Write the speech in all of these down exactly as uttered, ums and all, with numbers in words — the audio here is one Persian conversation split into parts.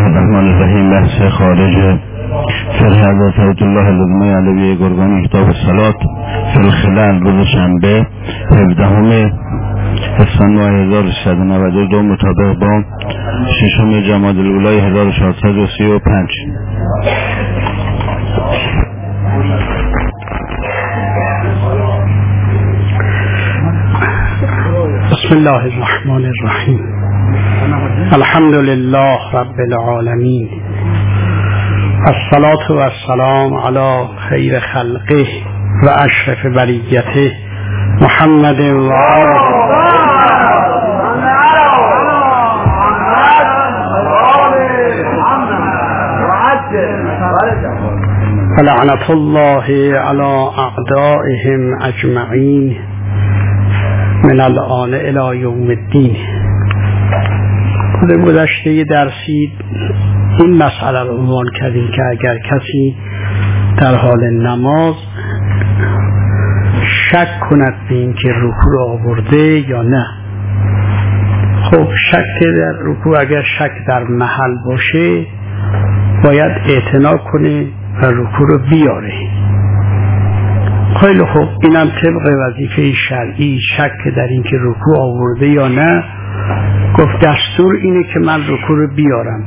الرحمن الرحیم. بحث خارج فقه حضرت آیت الله العظمی علوی گرگانی کتاب الصلاة فی الخلل روز شنبه هفدهم اسفند ماه هزار و سیصد و نود و دو مطابق با ششم جمادی الاولی هزار و چهارصد و سی و پنج. بسم الله الرحمن الرحیم. الحمد لله رب العالمین، الصلاة و السلام علی خیر خلقه و اشرف بریته محمد و آله لعنت الله علی اعدائهم اجمعین من الآن الی یوم الدین. خود گذشته درسی این مسئله رو عنوان کردیم که اگر کسی در حال نماز شک کند به این که رکوع آورده یا نه، خب شک در رکوع اگر شک در محل باشه باید اعتنا کنه و رکوع رو بیاره. خیلی خوب، اینم طبق وظیفه شرعی شک در این که رکوع آورده یا نه. گفت دستور اینه که من رکوع رو بیارم.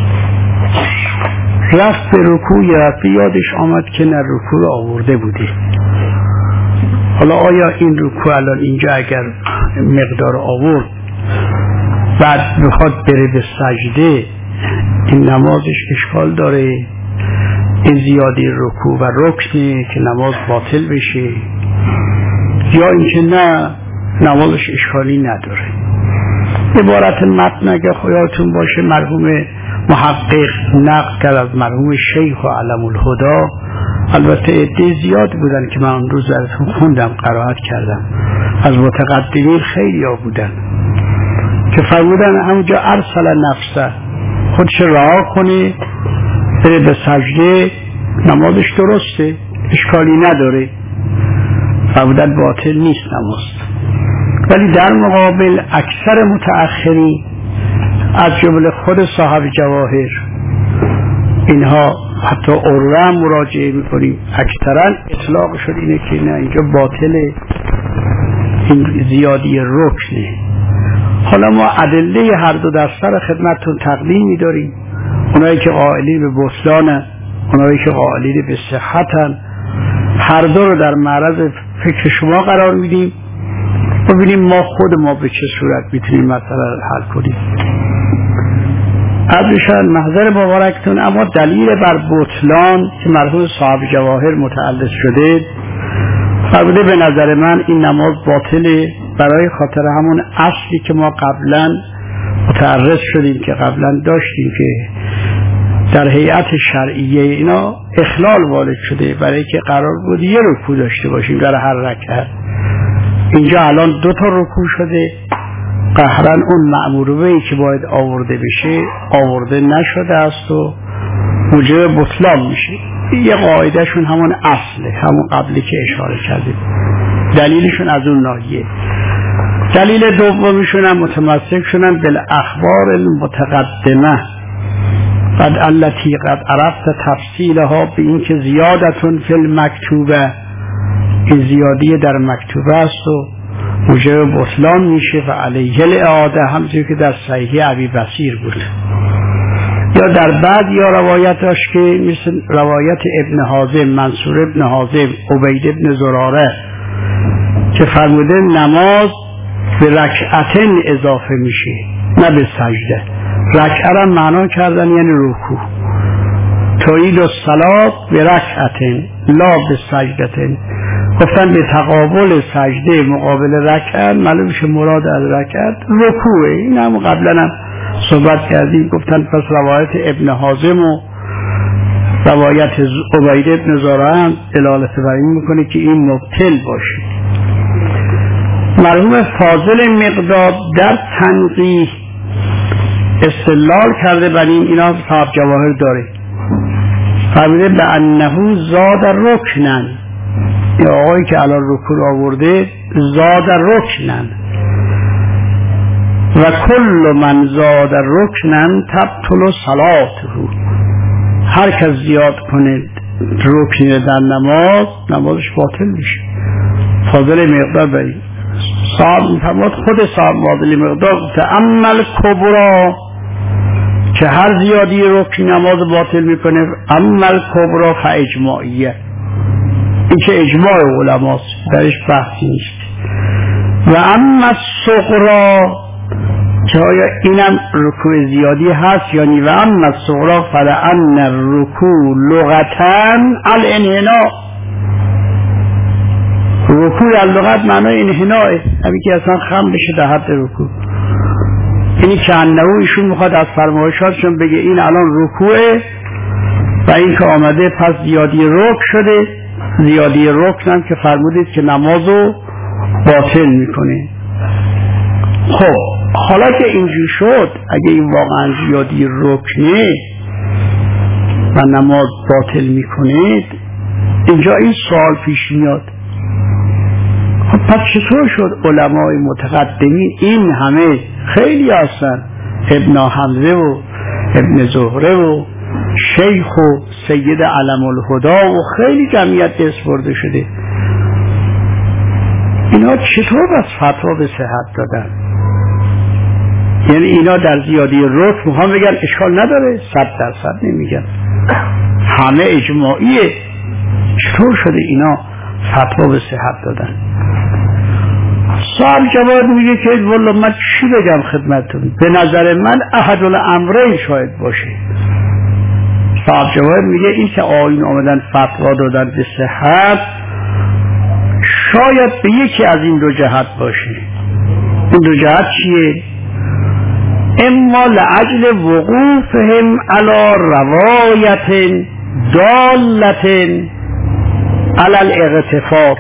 رفت به رکوع، رفت یادش آمد که نه رکوع آورده بوده. حالا آیا این رکوع الان اینجا اگر مقدار آورد بعد بخواد بره به سجده، این نمازش اشکال داره؟ این زیادی رکوع و رکنه که نماز باطل بشه، یا اینکه نه نمازش اشکالی نداره؟ عبارت متن اگر خیالتون باشه مرحوم محقق نقل کرد از مرحوم شیخ و علم الهدا. البته عده زیاد بودن که من اون روز ازشون خوندم، قرائت کردم، از متقدمین خیلی ها بودن که فرمودن همونجا ارسل نفسه، خودش رها کنه بره به سجده، نمازش درسته، اشکالی نداره، فرمودن باطل نیست نماز. ولی در مقابل اکثر متأخرین از جمله خود صاحب جواهر، اینها حتی عروه هم مراجعه میکنیم، اکثرا اطلاق شد اینه که نه اینجا باطله، این زیادی رکنه. حالا ما ادله هر دو در سر خدمتتون تقدیم می‌داریم، اونایی که قائلین به بطلانن، اونایی که قائلین به صحتن، هر دو رو در معرض فکر شما قرار میدیم و ببینیم ما خود ما به چه صورت میتونیم مسئله رو حل کنیم. از بشن محضر مبارکتون. اما دلیل بر بطلان که مرحوم صاحب جواهر متعلق شده، فرموده به نظر من این نماز باطله برای خاطر همون اصلی که ما قبلا متعرض شدیم، که قبلا داشتیم که در هیئت شرعیه اینا اخلال وارد شده، برای که قرار بود یه رکوع داشته باشیم در هر رکعت. اینجا الان دو تا رکوع شده، قهرن اون مأموروهی که باید آورده بشه آورده نشده است و موجب بطلان میشه. یه قاعدهشون همون اصله، همون قبلی که اشاره کردیم، دلیلشون از اون ناحیه. دلیل دومیشون هم متمسک شدن بالاخبار المتقدمه قد التي قد عرفت تفصیلها، به این که زیادتون فی المکتوبه، این زیادی در مکتوبه است و موجب بطلان میشه و علیه الاعاده، همچنین که در صحیح ابی بصیر بود. یا در بعد یا روایت داشت که مثل روایت ابن حازم، منصور ابن حازم، عبید ابن زراره، که فرموده نماز به رکعتین اضافه میشه نه به سجده. رکعه را معنا کردن یعنی رکوع. تعید الصلاة به رکعتین لا به سجدتین. گفتن به تقابل سجده مقابل رکعت، معلوم شه مراد از رکعت رکوعه. این هم قبلا هم صحبت کردیم. گفتن پس روایت ابن حازم و روایت عبید ابن زراره هم دلالت بر این میکنه که این مبطل باشه. مرحوم فاضل مقداد در تنقیح استدلال کرده بر این، اینا صاحب جواهر داره، فرموده به انه زاد رکنن، یا آقایی که الان رکوع آورده زاد رکنن، و کل من زاد رکنن تبطل صلاته. هر کس زیاد کنه رکنی در نماز، نمازش باطل میشه. فاضل مقدار بری صاحب میفرماد، خود صاحب فاضل مقدار تعمل کبرا، که هر زیادی رکن نماز باطل میکنه. عمل کبرا فاجماعیه، این که اجماع علماست، درش بحثی نیست. و اما الصغرا، که آیا اینم رکوع زیادی هست یعنی و اما الصغرا فلأن الرکوع لغتاً الانحناء. رکوع در لغت معنای انحناء، همین که اصلا خم بشه در حد رکوع. اینی که انه ایشون میخواد از فرمایشاتشون بگه این الان رکوعه و این که آمده پس زیادی رکن شده. زیادی رکن هم که فرمودید که نمازو باطل میکنه. خب حالا که اینجور شد، اگه این واقعا زیادی رکنه و نماز باطل میکنه، اینجا این سوال پیش میاد، خب پس چطور شد علمای متقدمین این همه خیلی هستن، ابن حمزه و ابن زهره و شیخ و سید علم الهدا و خیلی جمعیت دست برده شده، اینا چطور بس فتوا به صحت دادن؟ یعنی اینا در زیادی رکن میخوان بگن اشکال نداره، صد درصد نمیگن، همه اجماعیه. چطور شده اینا فتوا به صحت دادن؟ صاحب جواب میگه که والله من چی بگم خدمتتون، به نظر من احد الامرین شاید باشه. صاحب جواب میگه این که آیین آمدن فتوا دادن به صحت، شاید به یکی از این دو جهت باشه. این دو جهت چیه؟ اما لعجل وقوفهم علی روایت دالت علی الاغتفار.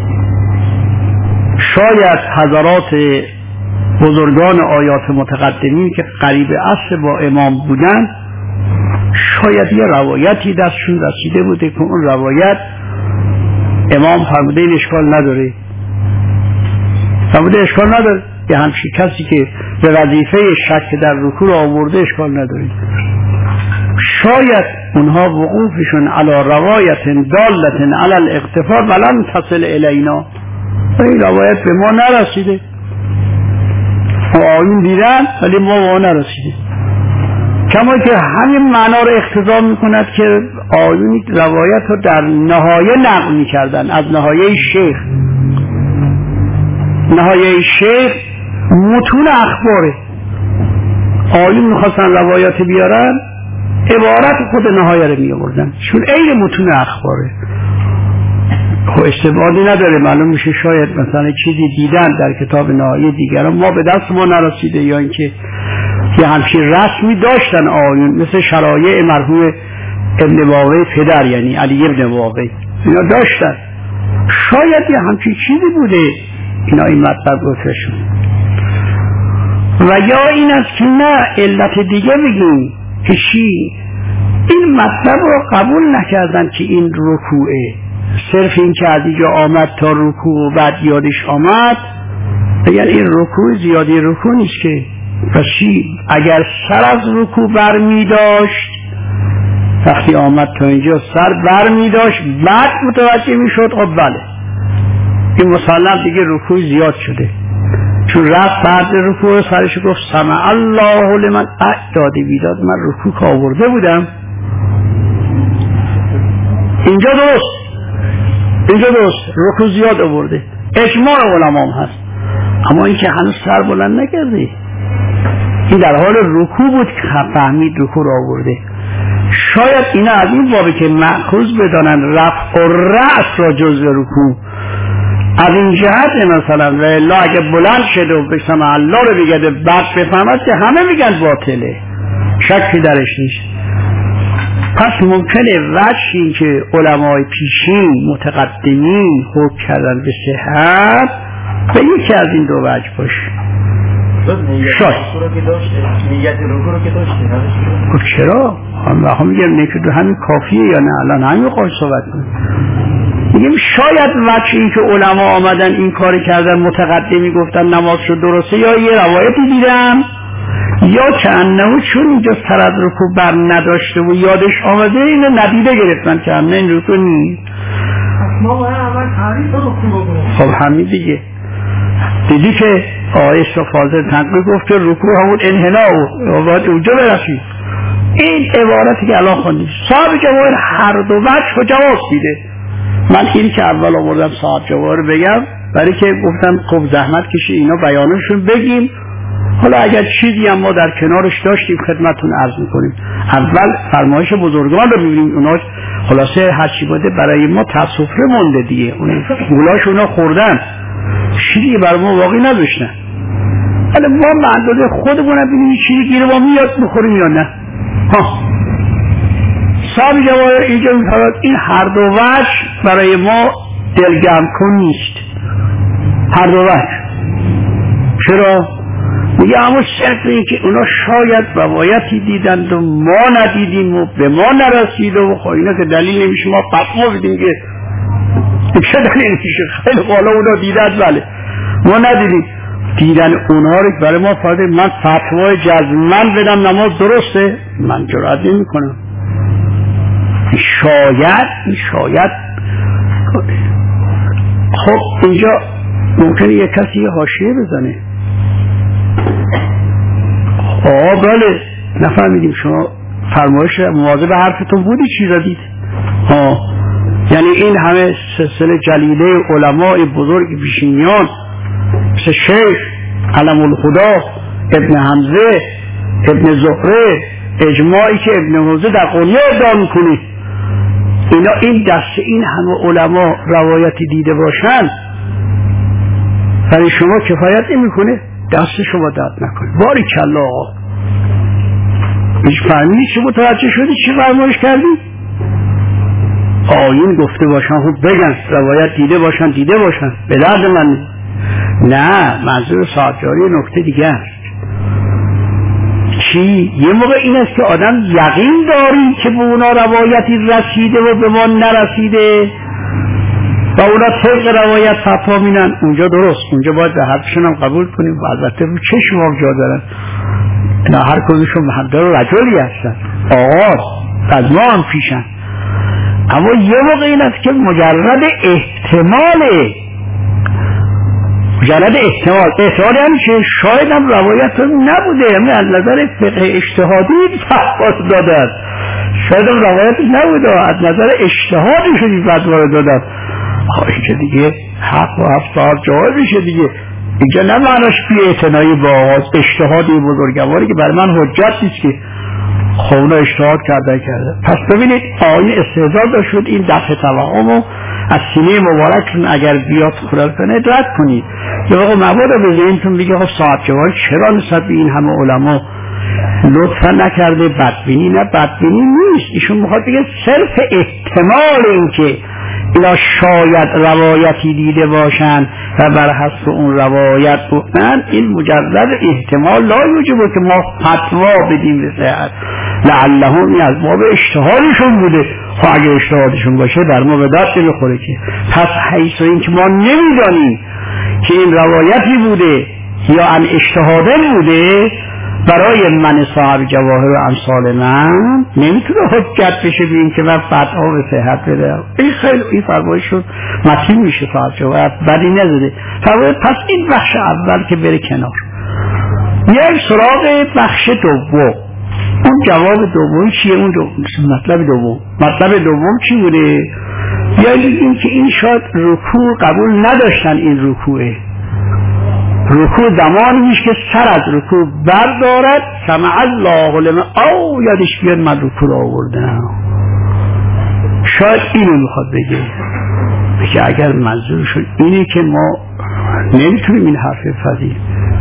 شاید حضرات بزرگان آیات متقدمین که قریب عصر با امام بودن، شاید یه روایتی دستشون رسیده بوده که اون روایت امام فرموده این اشکال نداره، فرموده اشکال نداره، یه همچی کسی که به وظیفه شک در رکوع آورده اشکال نداره. شاید اونها وقوفشون علی روایت دالت علی الاغتفار ولم تصل الینا، این روایت به ما نرسیده، ما آیون دیدن ولی ما به ما نرسیده. کما که همین معنا رو اقتضا میکند که آیون روایت رو در نهایه نقل میکردن از نهایه شیخ. نهایه شیخ متون اخباره، آیون میخواستن روایت بیارن عبارت خود نهایه رو میآوردن، چون عین متون اخباره. خب استبعادی نداره، معلوم میشه شاید مثلا چیزی دیدن در کتاب نهایه دیگران ما به دست ما نرسیده، یا اینکه یه همچین رسمی داشتن آیون، مثل شرایع مرحوم ابن واقعی پدر، یعنی علی ابن واقعی، اینا داشتن. شاید یه همچین چیزی بوده اینا این مطلب گفته شد. و یا این است که نه علت دیگه بگیم که چی؟ این مطلب رو قبول نکردن که این رکوعه، صرف این که از اینجا آمد تا رکوع و بعد یادش آمد، اگر این رکوع زیادی رکوع نیست که. پس چی؟ اگر سر از رکوع بر می داشت، وقتی آمد تا اینجا سر بر می داشت بعد متوجه می شد، خب بله این مسلم دیگه رکوع زیاد شده، چون رفت بعد رکوع سرش گفت سمع الله لمن دادی بیداد، من رکوع که آورده بودم. اینجا درست، اینجا درست رکوع زیاد آورده، اجماع علمام هست، اما این که هنوز سر بلند نکرده، این در حال رکوع بود که فهمید رکوع را آورده. شاید اینا از این بابی که مأخوذ بدانن رفع الرأس را جزء رکوع، از این جهت مثلا و الا اگه بلند شده و بسم الله رو بگده بعد بفهمد که همه میگن باطله، شکی درش نیست. پس ممکنه وجه این که علمای پیشین متقدمین حکم کردن به صحت به یکی از این دو وجه باشه. شاید نیت رکوع رو که داشته چرا؟ هم میگم نیت همین کافیه یا نه؟ الان همین خواهی صحبت کنیم. میگیم شاید وجه این که علما آمدن این کار کردن متقدمی گفتن نماز شد درسته، یا یه روایتی دیدم یا که انه چون اینجا سرد رکوع بر نداشته و یادش آمده اینو ندیده گرفتن که همه این رکوع نیست. ما باید اول تعریف رکوع بکنیم. خب همین دیگه دیدی که آقای فاضل تنقی گفت که رکوع همون انحناء و باید اونجا برسید. این عبارتی که الان خوندید صاحب جواهر هر دو وجه رو جواز میده. من این که اول آوردم صاحب جواهر بگم برای که گفتم خب زحمت کشی اینا بیانشون بگیم، حالا اگر چیزی هم ما در کنارش داشتیم خدمتون عرض میکنیم. اول فرمایش بزرگان رو ببینیم، اونا خلاصه هرچی بوده برای ما تصفره مونده دیگه، اون گولاش اونا خوردن چیزی برای ما واقعی نداشتن. حالا ما معدوده خودمون ببینیم چیزی گیره ما میاد بخوریم یا نه. ها صاحب جواهر اینجا میفرماید این هر دو وجه برای ما دلگرم کن نیست. هر دو وجه چرا؟ میگه اما صرف این که اونا شاید روایتی دیدند و ما ندیدیم و به ما نرسید و خب اینا که دلیل نمیشه ما فتوا بدیم که چه دلیل میشه؟ خیلی بالا اونا دیدند بله ما ندیدیم. دیدن اونها رو برای ما فایده. من فتوای جزمن بدم نماز درسته من جرئت نمی‌کنم. شاید شاید خب اینجا ممکنه یک کسی یه حاشیه بزنه. آه بله نفهمیدیم شما فرمایش مواظب حرفتون بودی چی دادید؟ ها یعنی این همه سلسله جلیله علماء بزرگ پیشینیان مثل شیخ علم الخدا ابن حمزه ابن زهره اجماعی که ابن حمزه در قنیه ادعا میکنه، اینا این دسته این همه علما روایتی دیده باشن برای شما کفایت نمیکنه؟ دست شما درد نکنه. باری کلا آقا هیچ فهمیدی چی متوجه شدی چی فرمایش کردی؟ آیین گفته باشن خب بگن روایت دیده باشن دیده باشن به درد من نه. منظور صاحب جاری نکته دیگه است. چی؟ یه موقع این است که آدم یقین داری که به اونا روایتی رسیده و به ما نرسیده و اونا طبق روایت فتوا مینن، اونجا درست، اونجا باید به حرفشون هم قبول کنیم و البته رو چشم هم جا دارن. اینا هر کدومشون محمدر و رجلی هستن، آقا از ما هم پیشن. اما یه موقع این است که مجرد احتماله مجرد احتمال احتمال یعنی که شاید هم روایت نبوده، یعنی از نظر فقه اجتهادی فتوا دادن، شاید هم روایت نبوده از نظر اجتهادی شدی فتوا دادن. خواهی که دیگه حق و حق صاحب جواب میشه دیگه. اینجا نه معناش بی اعتنایی با آغاز اجتهادی بزرگواری که بر من حجت نیست که خونا اجتهاد کرده کرده. پس ببینید آیین استعداد داشت این دفع توهمو از سینه مبارکتون اگر بیاد خورد کنه رد کنید. یه واقع مبادا به ذهنتون بگه خب صاحب جواب چرا نسبت به این همه علما لطفا نکرده؟ بدبینی نه بدبینی نیست، ایشون میخواد بگه صرف احتمال این که اینا شاید روایتی دیده باشن و بر حسب اون روایت بودن، این مجرد احتمال لا یوجبه که ما فتوا بدیم به صحت. لعلهم این از باب اجتهادشون بوده، خب اگه اجتهادشون باشه در ما به دست نمیخوره که. پس حیث این که ما نمیدانیم که این روایتی بوده یا ان اجتهاده بوده، برای من صاحب جواهر و امثال من نمیتونه حجت بشه به این که من فتوا به صحت بده. این خیلی این فرمایش شد متین میشه صاحب جواهر بدی نزده فرمایش. پس این بخش اول که بره کنار، یک سراغ بخش دوم. اون جواب دوم چیه؟ اون دو... مطلب دوم مطلب دوم چی بوده؟ یعنی این که این شاید رکوع قبول نداشتن. این رکوعه رکوع زمانی میشه که سر از رکوع بردارد سمع الله لمن او یادش بیاد من رکوع رو آوردم. شاید اینو میخواد بگه بگه اگر منظورشون اینه که ما نمیتونیم این حرف فضیل.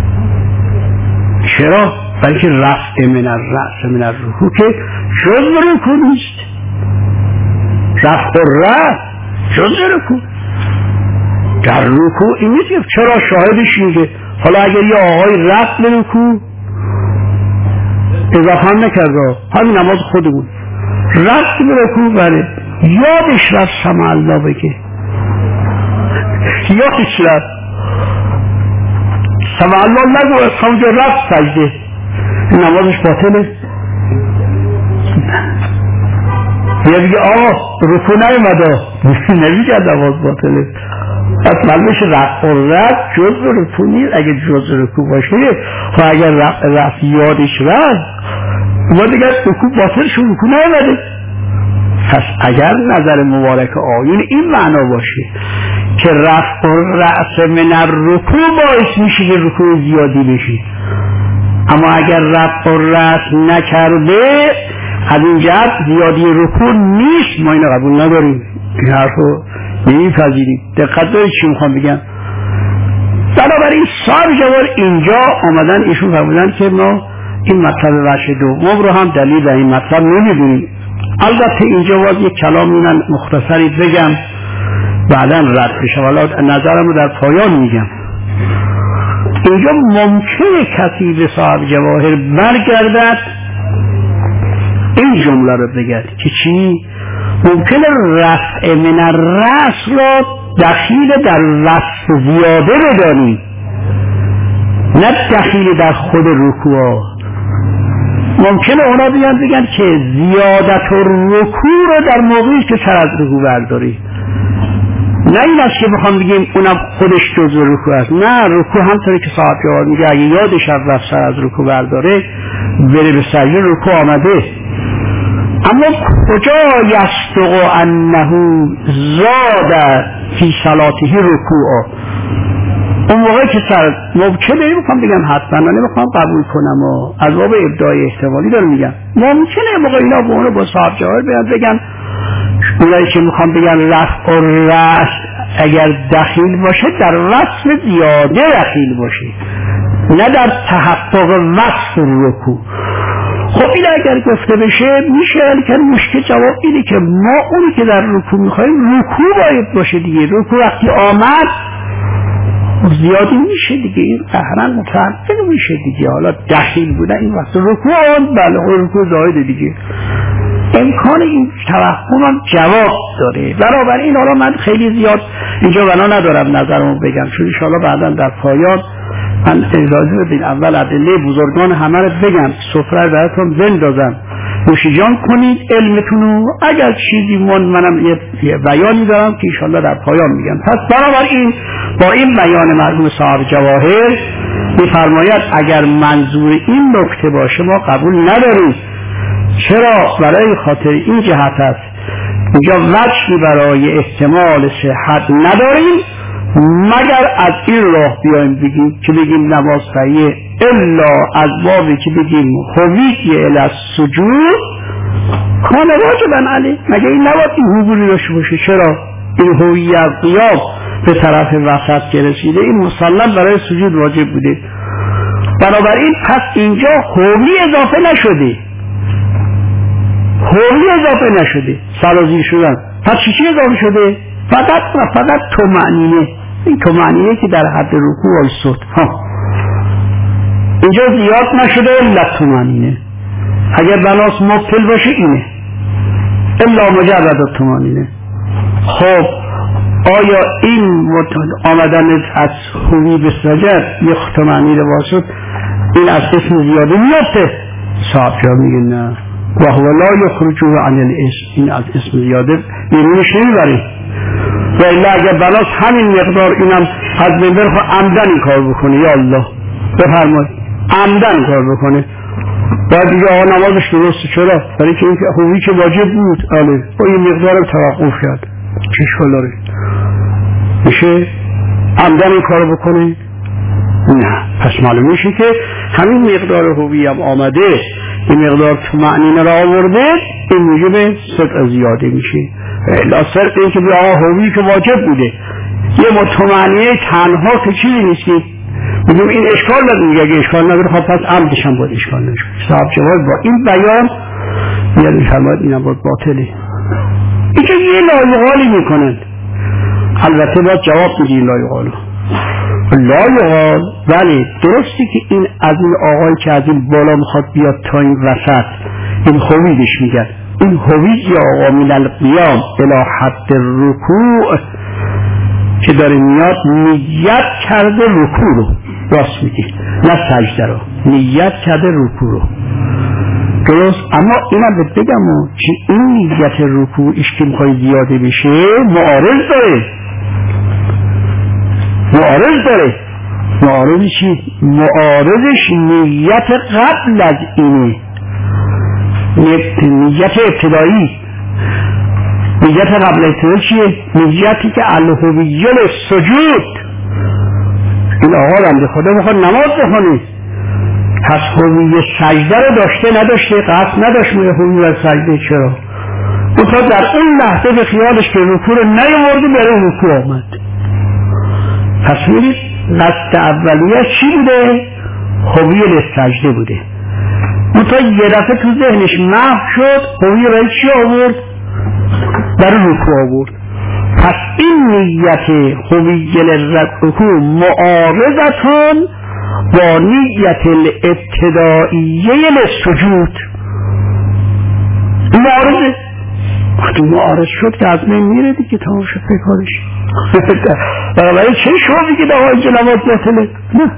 چرا؟ بلکه رفع من الرأس من الرکوع که جز رکوع نیست. رفع الرأس جز رکوع در رکوع این نیست. چرا؟ شاهدش اینه. حالا اگر یه آقای رفت به رکوع اضافه هم نکرده، همین نماز خودمون رفت به رکوع بله یادش رفت سمع الله بگه یادش رفت سمع الله نگو از همونجا رفت سجده، نمازش باطله. یا دیگه آقا رکوع نیومده نمیگه نماز باطله. پس معلومش رفع و رفع جز رکوع نیست. اگه جز رکوع باشه و اگر رفع رفع یادش رفت ما دیگه رکوع باطل شو رکوع نیومده. پس اگر نظر مبارک آیون این معنا باشه که رفع رأس من الرکوع باعث میشه که رکوع زیادی بشه، اما اگر رفع رأس نکرده از این جهت زیادی رکوع نیست، ما اینو قبول نداریم، این حرفو نمیپذیریم. دقت دارید چی میخوام بگم؟ بنابراین صاحب جوار اینجا آمدن ایشون فرمودن که ما این مطلب وجه دوم رو هم دلیل در این مطلب نمیدونیم. البته اینجا باید یک کلام من مختصری بگم بعدا رد بشه، ولی نظرم رو در پایان میگم. اینجا ممکنه کسی به صاحب جواهر برگردد این جمله رو بگرد که چی؟ ممکنه رفع من الرأس را دخیل در وصف زیاده بدانی، نه دخیل در خود رکوع. ممکنه اونا بیان بگن که زیادت و رکوع رو در موقعی که سر از رکوع برداری، نه این است که بخوام بگیم اونم خودش جزء رکوع است. نه، رکوع همطوری که صاحب جواب میگه اگه یادش رفت سر از رکوع برداره بره به سجده، رکوع آمده. اما کجا یصدق انه زاد فی صلاته رکوع؟ اون موقع که سر ممکنه نمیخوام بگم حتما، نمیخوام قبول کنم و از باب ابداع احتمالی دارم میگم، ممکنه موقع اینا به اونو با صاحب جواهر بیان بگن اونایی که میخوام بگن رفع و رأس اگر دخیل باشه در وصف زیاده دخیل باشه، نه در تحقق وصف رکوع. خب این اگر گفته بشه میشه، که مشکل جواب اینه که ما اونی که در رکوع میخوایم رکوع باید باشه دیگه. رکوع وقتی آمد زیادی میشه دیگه، این قهرن متحقق میشه دیگه. حالا دخیل بودن این وقت رکوع آمد، بله رکوع زایده دیگه، امکان این توهم هم جواب داره. بنابراین حالا من خیلی زیاد اینجا بنا ندارم نظرمو بگم، چون انشاءالله بعدا در پایان من اجازه بدین اول ادله بزرگان همه رو بگم، سفره براتون بندازم، نوشیجان کنید علمتونو. اگر چیزی من منم یه بیانی دارم که انشاءالله در پایان میگم. پس بنابراین با این بیان مرحوم صاحب جواهر میفرماید اگر منظور این نکته باشه ما قبول نداریم. چرا؟ برای خاطر این جهت است اینجا وجهی برای احتمال صحت نداریم مگر از این راه بیایم بگیم که بگیم نماز صحیحه، الا از بابی که بگیم هویت الی السجود کان واجبا علیه. مگر این نباید این حضوری داشته باشه؟ چرا؟ این هویت قیام به طرف وسط که رسیده این مسلم برای سجود واجب بوده. بنابراین پس اینجا هوی اضافه نشده، هوی اضافه نشده، سرازیر شدن. پس چی چی اضافه شده؟ فقط و فقط طمأنینه. این طمأنینه که در حد رکوع وایساد ها، اینجا زیاد نشده الا طمأنینه. اگر بناس مبتل باشه اینه الا مجرد طمأنینه. خب آیا این آمدن از هوی به سجد یک طمأنینه واسط این از اسم زیاده میفته؟ صاحب جا میگه نه، و هو لا یخرجه عن الاسم، این از اسم زیاده بیرونش نمیبره. و الا اگر بناس همین مقدار اینم از منبر خود عمدن این کار بکنه، یا الله بفرمایید عمدن کار بکنه، باید دیگه آقا نمازش درسته. چرا؟ برای که این هوی که واجب بود آله با این مقدارم توقف کرد، چه اشکال داره؟ میشه عمدن این کار بکنه؟ نه. پس معلوم میشه که همین مقدار هوی هم آمده، این مقدار طمأنینه را آورده، این موجب صدق زیاده میشه. الا صرف این که بیا آقا هوی که واجب بوده یه مطمئنیه تنها که چیزی نیست که بگیم این اشکال نداره. اگه اشکال نداره خب پس عمدش هم باید اشکال نشه. صاحب جواب با این بیان یعنی فرماید اینم باید باطله. این که یه لایقالی میکنند، البته باید جواب میدی این لایقالو لایقال. ولی درستی که این از این آقایی که از این بالا میخواد بیاد تا این وسط این خویدش میگن، این هوی یا آقا من القیام الى حد الرکوع که داره میاد نیت کرده رکوع رو، راست میگی، نه سجده رو، نیت کرده رکوع رو، درست. اما اینم بهت بگم که این نیت رکوعش که میخوای زیاده بشه معارض داره، معارض داره. معارض چی؟ معارضش نیت قبل از اینه، نیت ابتدایی. نیت قبل ابتدایی چیه؟ نیتی که الهویه سجود، این آقا بنده خدا میخواد نماز بخونه، پس هویه سجده رو داشته نداشته؟ قصد نداشت میگه هویه سجده. چرا؟ اون تا در اون لحظه به خیالش که رکوع رو نیاورده برای رکوع آمد. پس میرید قصد اولیه چی بوده؟ هویه سجده بوده. اون تا یه دفعه تو ذهنش محو شد، هویه برای چی آورد؟ برای رکوع آورد. پس این نیت هویه رکوع معارضتان با نیت الابتدائیه للسجود. معارضه. وقتی معارض شد که از من میره دیگه تمام شد بکارش. برای چه شما میگه آقای جنوات باطله؟ نه،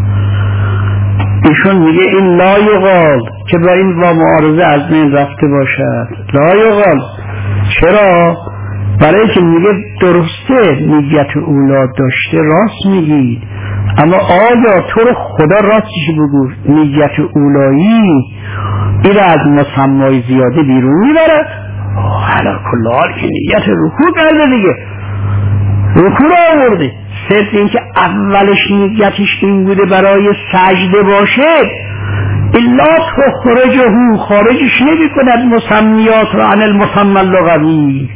ایشون میگه این لا یقال که با این با معارضه از من رفته باشد. لا یقال. چرا؟ برای که میگه درسته نیت اولا داشته، راست میگی، اما آیا تو رو خدا راستش بگو نیت اولایی این از مسمای زیاده بیرون میبرد؟ حالا کل حال که نیت رکوع کرده دیگه، رکوع را آورده. صرف این که اولش نیتش این بوده برای سجده باشه، الا تخرجه، خارجش نمی کند مسمیات رو عن المسمى اللغوی.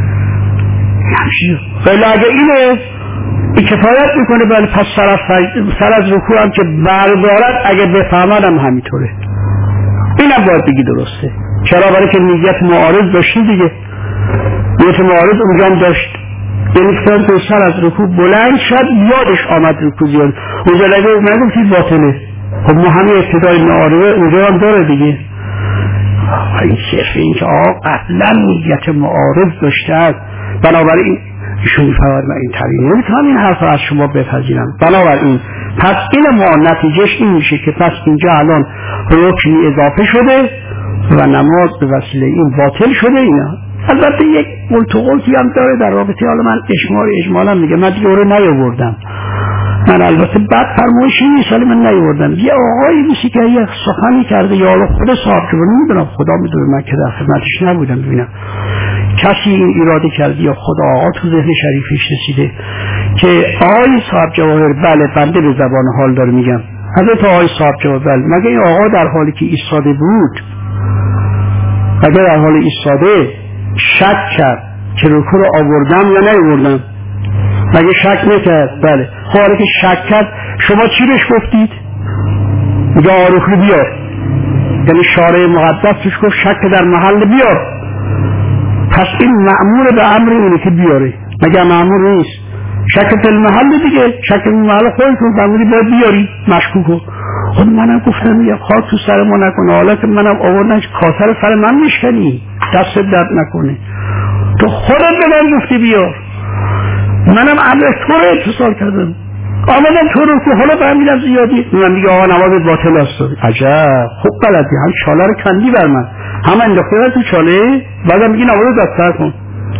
ولی اگه اینه این کفایت میکنه، بله پس سر از, سر از رکوع هم که بردارد اگه بفهمدم همینطوره. اینم باید بگی درسته. چرا؟ برای که نیت معارض داشتی دیگه، نیت معارض اونجا هم داشت. یعنی که سر از رکوع بلند شد یادش آمد رکوع زیاد اونجا لگه نگفتید باطله. خب ما همین ابتدای معارضه اونجا هم داره دیگه. این صرف این که آقا قبلا نیت معارض داشته است، بنابراین ایشون میفرماید من این طریق نمیتونم این حرف از شما بپذیرم. بنابراین پس این ما نتیجهش این میشه که پس اینجا الان رکنی اضافه شده و نماز به وسیله این باطل شده. اینا البته یک قلت و قلتی هم داره در رابطه، حالا من اجماع اجمالا میگه من دیگه رو نیاوردم، من البته بعد فرمایشی نیست ولی من نیاوردم. یه آقایی میشه که یک سخنی کرده یا الله خود صاحب که نمیدونم، خدا میدونه، من که در خدمتش نبودم ببینم کسی این اراده کرده یا خدا آقا تو ذهن شریفش رسیده که آقای صاحب جواهر، بله بنده به زبان حال داره میگم، حضرت آقای صاحب جواهر، بله مگه این آقا در حالی که ایستاده بود، مگه در حال ایستاده شک کرد که رکوع رو آوردم یا نیاوردم؟ مگه شک نکرد؟ بله. حالی که شک کرد شما چی بهش گفتید؟ میگه رکوع بیار، یعنی شارع مقدس توش گفت شک در محل بیار. پس این مأمور به امر اینه که بیاره، مگه مأمور نیست؟ شک در محل دیگه، شک در محل خودتون فرمودی باید بیاری مشکوکو. خب منم گفتم یه خاک تو سر ما نکنه، حالا که منم آوردن کاسر سر من میشکنی، دست درد نکنه. تو خودت به من گفتی بیار، منم امر تو رو اتصال کردم، آمدم تو رو که حالا برمیدم زیادی من دیگه آقا نمازت باطل است. عجب، خوب بلدی، هم چاله رو کندی بر من، هم انداخته بر تو چاله، بعدم میگی نماز دستر کن.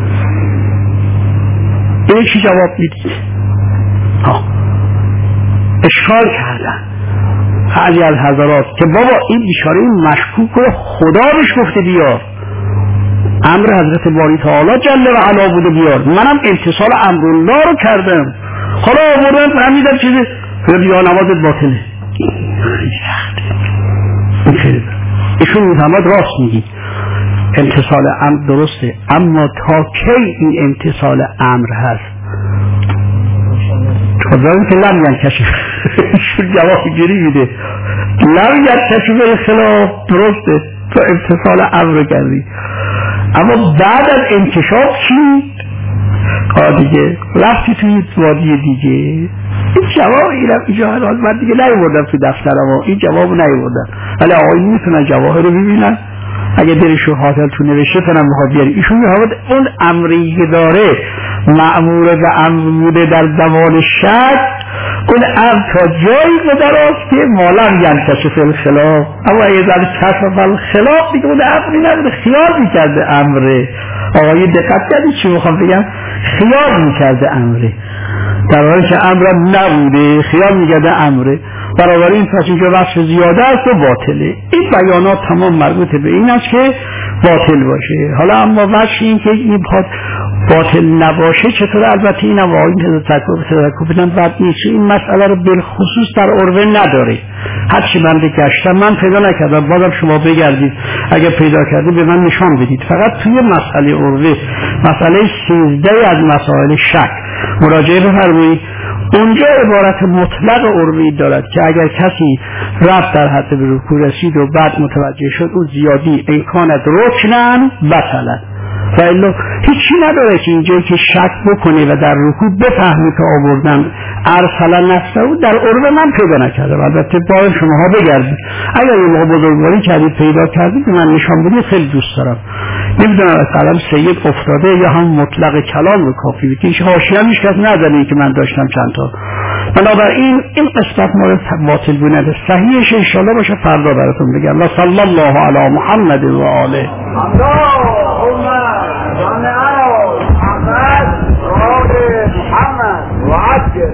این چی جواب میدید؟ اشکال کردن بعضی از حضرات که بابا این بیچاره این مشکوک رو خدا بهش گفته بیار، امر حضرت باری تعالی جل و علا بوده بیار، منم امتصال امر الله رو کردم، حالا آوردن فهمیدم چیزی بیا نمازت باطله. خیلی سخته. این خیلی ایشون میفهمد راست میگی، امتصال امر درسته، اما تا کی این امتصال امر هست؟ خدایی که لم ینکشف ایشون جواب گیری میده، لم ینکشف به خلاف درسته، تو امتصال امر کردی، اما بعد از انکشاف چی؟ آه دیگه رفتی توی وادی دیگه. این جواب اینم اینجا حال من دیگه نیوردم تو دفترم و این جواب نیوردم، ولی آقایی میتونن جواب رو ببینن، اگه درشو حاصل تو نوشته تنم بخواد بیاری ایشون میخواد اون امری که داره مأمور به امر بوده در زمان شک، اون امر تا جایی گذراست که مالم ینکشف الخلاف، اما اگه در کشف الخلاف دیگه اون امری نبوده، خیال میکرده امره. آقایی دقت کردی چی میخوام بگم؟ خیال میکرده امره، در حالی که امر نبوده، خیال میکرده امره. برابر این پس اینجا وصف زیاده است و باطله. این بیانات تمام مربوط به این است که باطل باشه. حالا اما وجه این که این بخواد باطل نباشه چطور؟ البته این هم آقایی که تذکر بدن بد نیست. این مسئله رو بالخصوص در عربه نداره. هرچی من گشتم من پیدا نکردم، بازم شما بگردید اگه پیدا کردید به من نشان بدید. فقط توی مسئله عربه، مسئله سیزده از مسائل شک مراجعه بفرمایید. اونجا عبارت مطلق عربی دارد که اگر کسی رفت در حد به رکوع رسید و بعد متوجه شد اون زیادی امکانت رکنن بطلن، و الا هیچی نداره که اینجا که شک بکنه و در رکوع بفهمی که آوردن ارسلن نفسه. در عربه من پیدا نکردم، البته باید شماها بگردید اگر یه موقع بزرگواری کردید پیدا کردید من نشان بدید، خیلی دوست دارم. نمیدونم مثلا سید افتاده یا هم مطلق کلام رو کافی بود که هیچ حاشیه هیچ کس نداره که من داشتم چند تا. بنابراین این قسمت مورد باطل بونه، صحیحش ان شاء الله باشه فردا براتون بگم. و صلی الله علی محمد و آله.